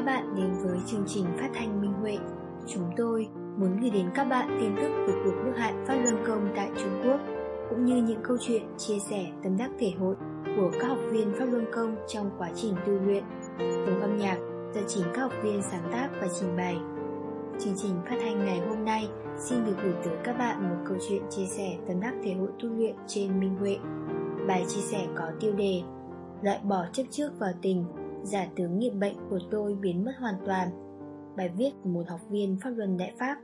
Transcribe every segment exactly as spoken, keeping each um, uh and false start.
bạn đến với chương trình phát thanh Minh Huệ. Chúng tôi muốn gửi đến các bạn tin tức về cuộc nước hạn Pháp Luân Công tại Trung Quốc, cũng như những câu chuyện chia sẻ tâm đắc thể hội của các học viên Pháp Luân Công trong quá trình tu luyện. Cùng âm nhạc do chính các học viên sáng tác và trình bày. Chương trình phát thanh ngày hôm nay xin được gửi tới các bạn một câu chuyện chia sẻ tâm đắc thể hội tu luyện trên Minh Huệ. Bài chia sẻ có tiêu đề Loại bỏ chấp trước vào tình, giả tướng nghiệp bệnh của tôi biến mất hoàn toàn. Bài viết của một học viên Pháp Luân Đại Pháp.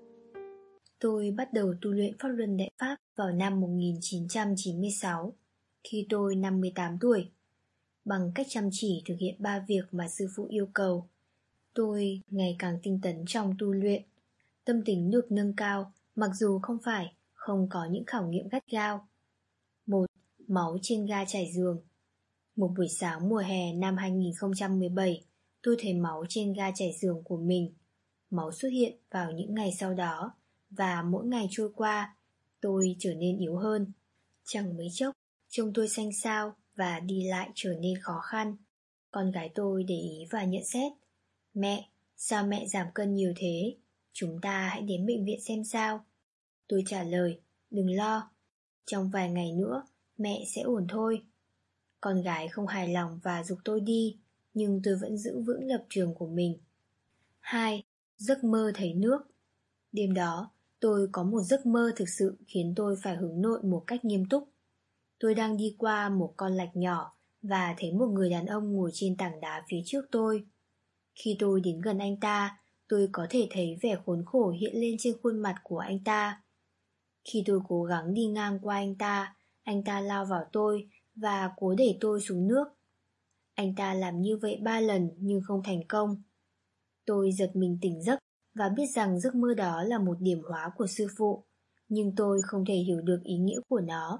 Tôi bắt đầu tu luyện Pháp Luân Đại Pháp vào năm một nghìn chín trăm chín mươi sáu, khi tôi năm mươi tám tuổi. Bằng cách chăm chỉ thực hiện ba việc mà sư phụ yêu cầu, tôi ngày càng tinh tấn trong tu luyện. Tâm tính được nâng cao, mặc dù không phải không có những khảo nghiệm gắt gao. Một. Máu trên ga trải giường. Một buổi sáng mùa hè năm hai nghìn không trăm mười bảy, tôi thấy máu trên ga trải giường của mình. Máu xuất hiện vào những ngày sau đó, và mỗi ngày trôi qua, tôi trở nên yếu hơn. Chẳng mấy chốc, trông tôi xanh xao và đi lại trở nên khó khăn. Con gái tôi để ý và nhận xét. Mẹ, sao mẹ giảm cân nhiều thế? Chúng ta hãy đến bệnh viện xem sao. Tôi trả lời, đừng lo. Trong vài ngày nữa, mẹ sẽ ổn thôi. Con gái không hài lòng và giục tôi đi, nhưng tôi vẫn giữ vững lập trường của mình. Hai. Giấc mơ thấy nước. Đêm đó, tôi có một giấc mơ thực sự khiến tôi phải hướng nội một cách nghiêm túc. Tôi đang đi qua một con lạch nhỏ và thấy một người đàn ông ngồi trên tảng đá phía trước tôi. Khi tôi đến gần anh ta, tôi có thể thấy vẻ khốn khổ hiện lên trên khuôn mặt của anh ta. Khi tôi cố gắng đi ngang qua anh ta, anh ta lao vào tôi và cố đẩy tôi xuống nước. Anh ta làm như vậy ba lần nhưng không thành công. Tôi giật mình tỉnh giấc và biết rằng giấc mơ đó là một điểm hóa của sư phụ, nhưng tôi không thể hiểu được ý nghĩa của nó.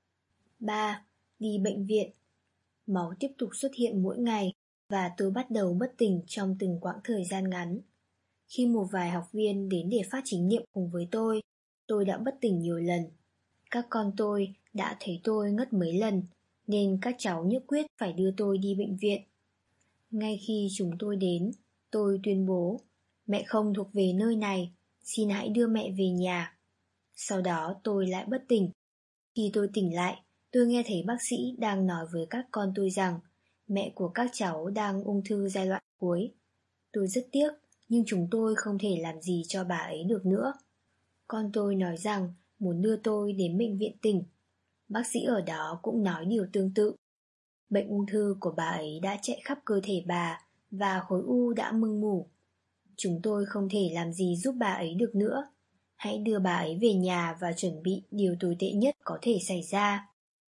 Ba. Đi bệnh viện. Máu tiếp tục xuất hiện mỗi ngày và tôi bắt đầu bất tỉnh trong từng quãng thời gian ngắn. Khi một vài học viên đến để phát chính niệm cùng với tôi, tôi đã bất tỉnh nhiều lần. Các con tôi đã thấy tôi ngất mấy lần, nên các cháu nhất quyết phải đưa tôi đi bệnh viện. Ngay khi chúng tôi đến, tôi tuyên bố, mẹ không thuộc về nơi này, xin hãy đưa mẹ về nhà. Sau đó tôi lại bất tỉnh. Khi tôi tỉnh lại, tôi nghe thấy bác sĩ đang nói với các con tôi rằng mẹ của các cháu đang ung thư giai đoạn cuối. Tôi rất tiếc, nhưng chúng tôi không thể làm gì cho bà ấy được nữa. Con tôi nói rằng muốn đưa tôi đến bệnh viện tỉnh. Bác sĩ ở đó cũng nói điều tương tự. Bệnh ung thư của bà ấy đã chạy khắp cơ thể bà và khối u đã mưng mủ. Chúng tôi không thể làm gì giúp bà ấy được nữa. Hãy đưa bà ấy về nhà và chuẩn bị điều tồi tệ nhất có thể xảy ra.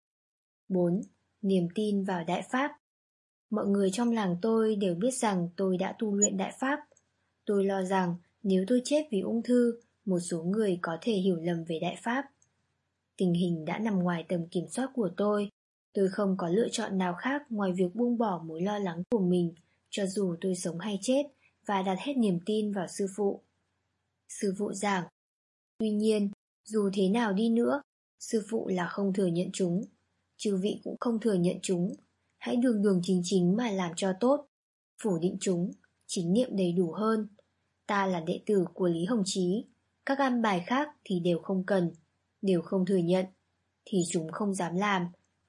Bốn. Niềm tin vào Đại Pháp. Mọi người trong làng tôi đều biết rằng tôi đã tu luyện Đại Pháp. Tôi lo rằng nếu tôi chết vì ung thư, một số người có thể hiểu lầm về Đại Pháp. Tình hình đã nằm ngoài tầm kiểm soát của tôi. Tôi không có lựa chọn nào khác ngoài việc buông bỏ mối lo lắng của mình, cho dù tôi sống hay chết, và đặt hết niềm tin vào sư phụ. Sư phụ giảng. Tuy nhiên, dù thế nào đi nữa, sư phụ là không thừa nhận chúng. Chư vị cũng không thừa nhận chúng. Hãy đường đường chính chính mà làm cho tốt. Phủ định chúng, chính niệm đầy đủ hơn. Ta là đệ tử của Lý Hồng Chí. Các an bài khác thì đều không cần, đều không thừa nhận, thì chúng không dám làm.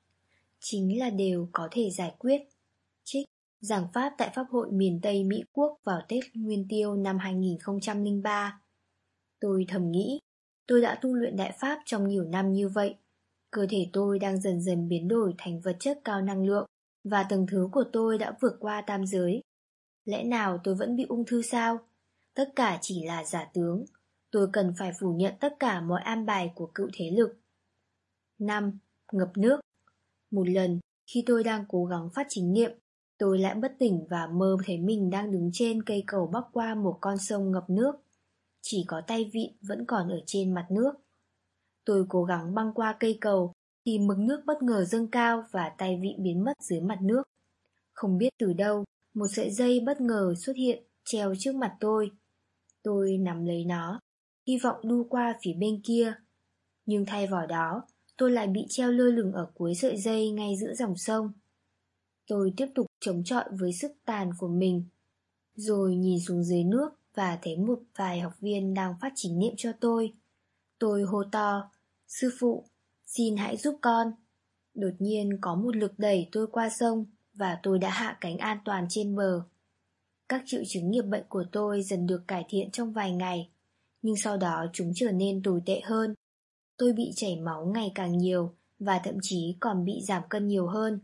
Chính là đều có thể giải quyết. Trích giảng pháp tại Pháp hội miền Tây Mỹ Quốc vào Tết Nguyên Tiêu năm hai nghìn không trăm lẻ ba. Tôi thầm nghĩ, tôi đã tu luyện Đại Pháp trong nhiều năm như vậy. Cơ thể tôi đang dần dần biến đổi thành vật chất cao năng lượng, và tầng thứ của tôi đã vượt qua tam giới. Lẽ nào tôi vẫn bị ung thư sao? Tất cả chỉ là giả tướng. Tôi cần phải phủ nhận tất cả mọi an bài của cựu thế lực. Năm. Ngập nước. Một lần, khi tôi đang cố gắng phát chính niệm, tôi lại bất tỉnh và mơ thấy mình đang đứng trên cây cầu bắc qua một con sông ngập nước. Chỉ có tay vịn vẫn còn ở trên mặt nước. Tôi cố gắng băng qua cây cầu, thì mực nước bất ngờ dâng cao và tay vịn biến mất dưới mặt nước. Không biết từ đâu, một sợi dây bất ngờ xuất hiện, treo trước mặt tôi. Tôi nắm lấy nó, hy vọng đu qua phía bên kia. Nhưng thay vào đó, tôi lại bị treo lơ lửng ở cuối sợi dây ngay giữa dòng sông. Tôi tiếp tục chống chọi với sức tàn của mình. rồi nhìn xuống dưới nước và thấy một vài học viên đang phát chính niệm cho tôi. Tôi hô to, sư phụ, xin hãy giúp con. Đột nhiên có một lực đẩy tôi qua sông và tôi đã hạ cánh an toàn trên bờ. Các triệu chứng nghiệp bệnh của tôi dần được cải thiện trong vài ngày, nhưng sau đó chúng trở nên tồi tệ hơn. Tôi bị chảy máu ngày càng nhiều và thậm chí còn bị giảm cân nhiều hơn.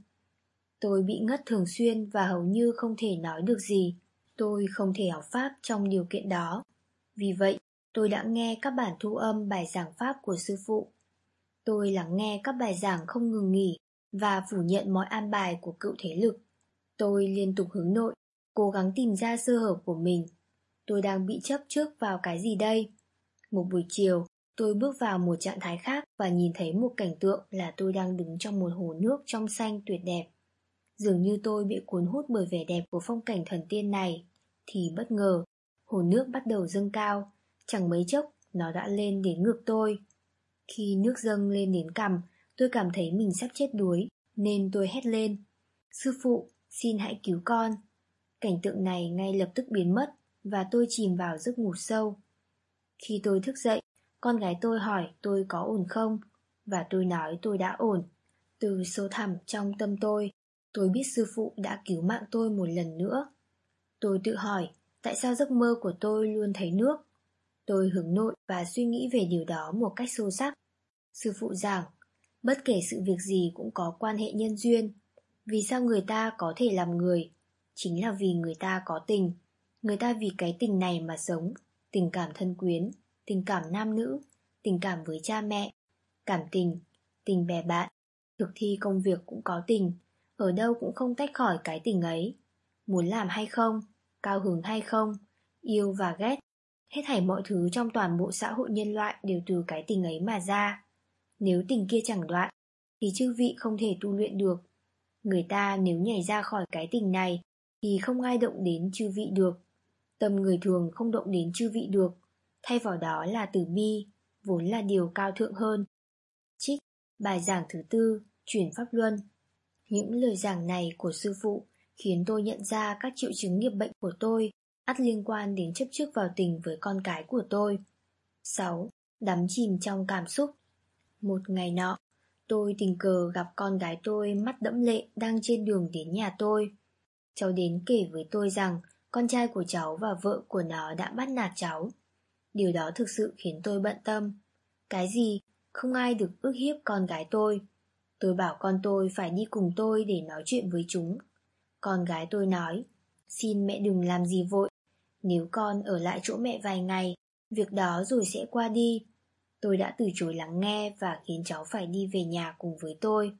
Tôi bị ngất thường xuyên và hầu như không thể nói được gì. Tôi không thể học Pháp trong điều kiện đó. Vì vậy, tôi đã nghe các bản thu âm bài giảng Pháp của sư phụ. Tôi lắng nghe các bài giảng không ngừng nghỉ và phủ nhận mọi an bài của cựu thế lực. Tôi liên tục hướng nội, cố gắng tìm ra sơ hở của mình. Tôi đang bị chấp trước vào cái gì đây? Một buổi chiều, tôi bước vào một trạng thái khác và nhìn thấy một cảnh tượng là tôi đang đứng trong một hồ nước trong xanh tuyệt đẹp. Dường như tôi bị cuốn hút bởi vẻ đẹp của phong cảnh thần tiên này, thì bất ngờ, hồ nước bắt đầu dâng cao, chẳng mấy chốc nó đã lên đến ngực tôi. Khi nước dâng lên đến cằm, tôi cảm thấy mình sắp chết đuối, nên tôi hét lên, sư phụ, xin hãy cứu con. Cảnh tượng này ngay lập tức biến mất và tôi chìm vào giấc ngủ sâu. Khi tôi thức dậy, con gái tôi hỏi tôi có ổn không, và tôi nói tôi đã ổn. Từ sâu thẳm trong tâm tôi, tôi biết sư phụ đã cứu mạng tôi một lần nữa. Tôi tự hỏi tại sao giấc mơ của tôi luôn thấy nước. Tôi hướng nội và suy nghĩ về điều đó một cách sâu sắc. Sư phụ giảng, bất kể sự việc gì cũng có quan hệ nhân duyên. Vì sao người ta có thể làm người? Chính là vì người ta có tình. Người ta vì cái tình này mà sống. Tình cảm thân quyến, tình cảm nam nữ, tình cảm với cha mẹ, cảm tình, tình bè bạn. Thực thi công việc cũng có tình, ở đâu cũng không tách khỏi cái tình ấy. Muốn làm hay không, cao hứng hay không, yêu và ghét, hết thảy mọi thứ trong toàn bộ xã hội nhân loại đều từ cái tình ấy mà ra. Nếu tình kia chẳng đoạn, thì chư vị không thể tu luyện được. Người ta nếu nhảy ra khỏi cái tình này, thì không ai động đến chư vị được. Tâm người thường không động đến chư vị được, thay vào đó là từ bi, vốn là điều cao thượng hơn. Trích bài giảng thứ tư, chuyển pháp luân. Những lời giảng này của sư phụ khiến tôi nhận ra các triệu chứng nghiệp bệnh của tôi ắt liên quan đến chấp trước vào tình với con cái của tôi. sáu. Đắm chìm trong cảm xúc. Một ngày nọ, tôi tình cờ gặp con gái tôi mắt đẫm lệ đang trên đường đến nhà tôi. Cháu đến kể với tôi rằng con trai của cháu và vợ của nó đã bắt nạt cháu. Điều đó thực sự khiến tôi bận tâm. Cái gì? Không ai được ức hiếp con gái tôi. Tôi bảo con tôi phải đi cùng tôi để nói chuyện với chúng. Con gái tôi nói, xin mẹ đừng làm gì vội. Nếu con ở lại chỗ mẹ vài ngày, việc đó rồi sẽ qua đi. Tôi đã từ chối lắng nghe và khiến cháu phải đi về nhà cùng với tôi.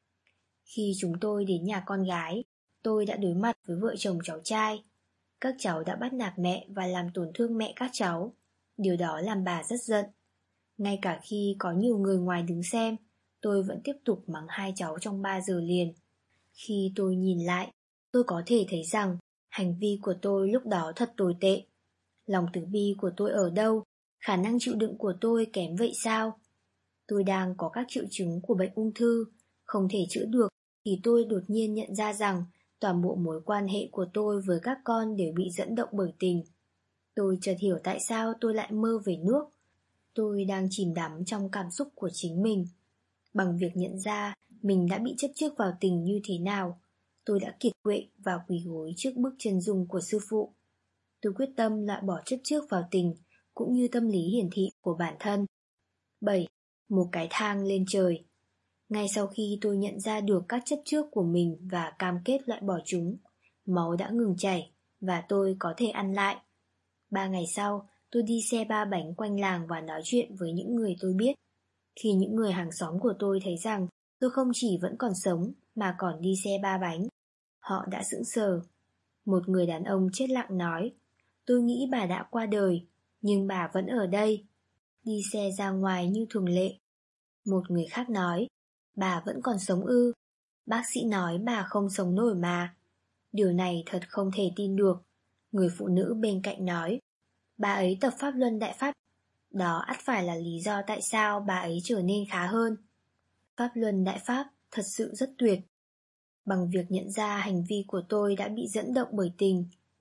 Khi chúng tôi đến nhà con gái, tôi đã đối mặt với vợ chồng cháu trai. Các cháu đã bắt nạt mẹ và làm tổn thương mẹ các cháu. Điều đó làm bà rất giận. Ngay cả khi có nhiều người ngoài đứng xem, tôi vẫn tiếp tục mắng hai cháu trong ba giờ liền. Khi tôi nhìn lại, tôi có thể thấy rằng hành vi của tôi lúc đó thật tồi tệ. Lòng từ bi của tôi ở đâu? Khả năng chịu đựng của tôi kém vậy sao? Tôi đang có các triệu chứng của bệnh ung thư, không thể chữa được, thì tôi đột nhiên nhận ra rằng toàn bộ mối quan hệ của tôi với các con đều bị dẫn động bởi tình. Tôi chợt hiểu tại sao tôi lại mơ về nước. Tôi đang chìm đắm trong cảm xúc của chính mình. Bằng việc nhận ra mình đã bị chấp trước vào tình như thế nào, tôi đã kiệt quệ và quỳ gối trước bức chân dung của sư phụ. Tôi quyết tâm loại bỏ chấp trước vào tình, cũng như tâm lý hiển thị của bản thân. bảy. Một cái thang lên trời. Ngay sau khi tôi nhận ra được các chấp trước của mình và cam kết loại bỏ chúng, máu đã ngừng chảy và tôi có thể ăn lại. Ba ngày sau, tôi đi xe ba bánh quanh làng và nói chuyện với những người tôi biết. Khi những người hàng xóm của tôi thấy rằng tôi không chỉ vẫn còn sống mà còn đi xe ba bánh, họ đã sững sờ. Một người đàn ông chết lặng nói, tôi nghĩ bà đã qua đời, nhưng bà vẫn ở đây, đi xe ra ngoài như thường lệ. Một người khác nói, bà vẫn còn sống ư? Bác sĩ nói bà không sống nổi mà. Điều này thật không thể tin được. Người phụ nữ bên cạnh nói, bà ấy tập pháp luân đại pháp. Đó ắt phải là lý do tại sao bà ấy trở nên khá hơn. Pháp luân đại pháp thật sự rất tuyệt. Bằng việc nhận ra hành vi của tôi đã bị dẫn động bởi tình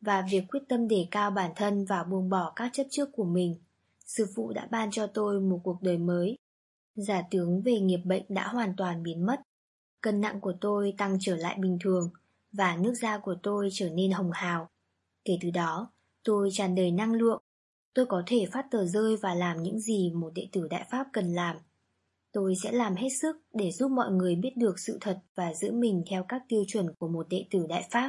và việc quyết tâm đề cao bản thân và buông bỏ các chấp trước của mình, sư phụ đã ban cho tôi một cuộc đời mới. Giả tướng về nghiệp bệnh đã hoàn toàn biến mất. Cân nặng của tôi tăng trở lại bình thường và nước da của tôi trở nên hồng hào. Kể từ đó, tôi tràn đầy năng lượng. Tôi có thể phát tờ rơi và làm những gì một đệ tử Đại Pháp cần làm. Tôi sẽ làm hết sức để giúp mọi người biết được sự thật và giữ mình theo các tiêu chuẩn của một đệ tử Đại Pháp.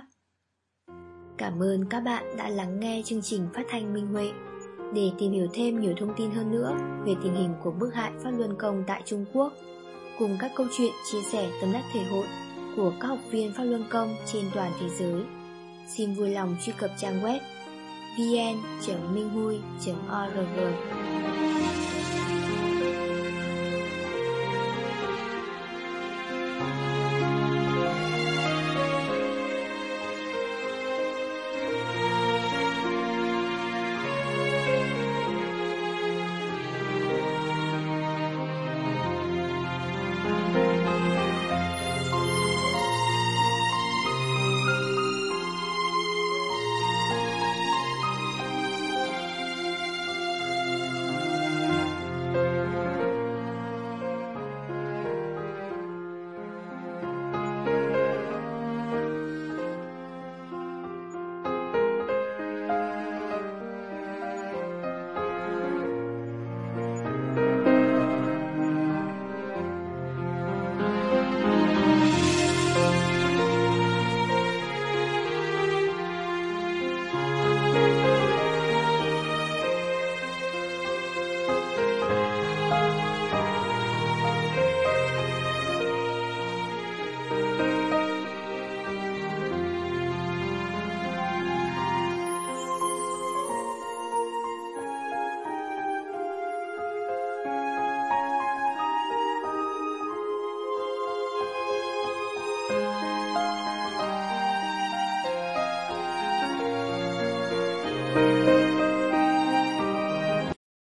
Cảm ơn các bạn đã lắng nghe chương trình phát thanh Minh Huệ. Để tìm hiểu thêm nhiều thông tin hơn nữa về tình hình của bức hại Pháp Luân Công tại Trung Quốc, cùng các câu chuyện chia sẻ tâm đắc thể hội của các học viên Pháp Luân Công trên toàn thế giới, xin vui lòng truy cập trang web vn chấm minhui chấm org. Thank you.